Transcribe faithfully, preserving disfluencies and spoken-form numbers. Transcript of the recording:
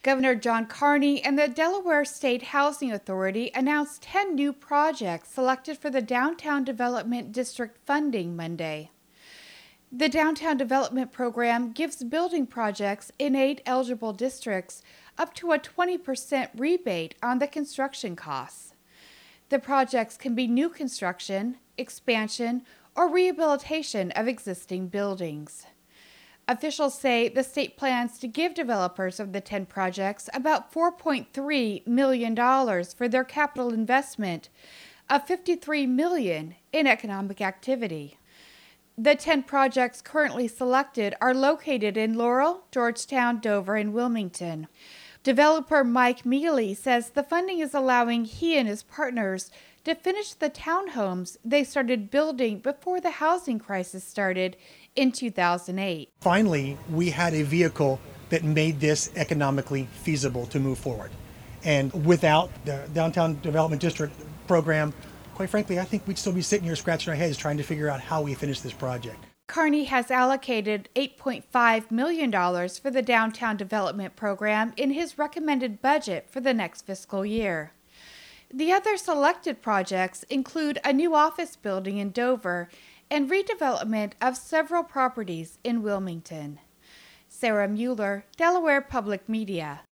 Governor John Carney and the Delaware State Housing Authority announced ten new projects selected for the Downtown Development District funding Monday. The Downtown Development Program gives building projects in eight eligible districts up to a twenty percent rebate on the construction costs. The projects can be new construction, expansion, or rehabilitation of existing buildings. Officials say the state plans to give developers of the ten projects about four point three million dollars for their capital investment of fifty-three million dollars in economic activity. The ten projects currently selected are located in Laurel, Georgetown, Dover, and Wilmington. Developer Mike Mealy says the funding is allowing he and his partners to finish the townhomes they started building before the housing crisis started in two thousand eight. Finally, we had a vehicle that made this economically feasible to move forward. And without the Downtown Development District program, quite frankly, I think we'd still be sitting here scratching our heads trying to figure out how we finish this project. Carney has allocated eight point five million dollars for the Downtown Development Program in his recommended budget for the next fiscal year. The other selected projects include a new office building in Dover and redevelopment of several properties in Wilmington. Sarah Mueller, Delaware Public Media.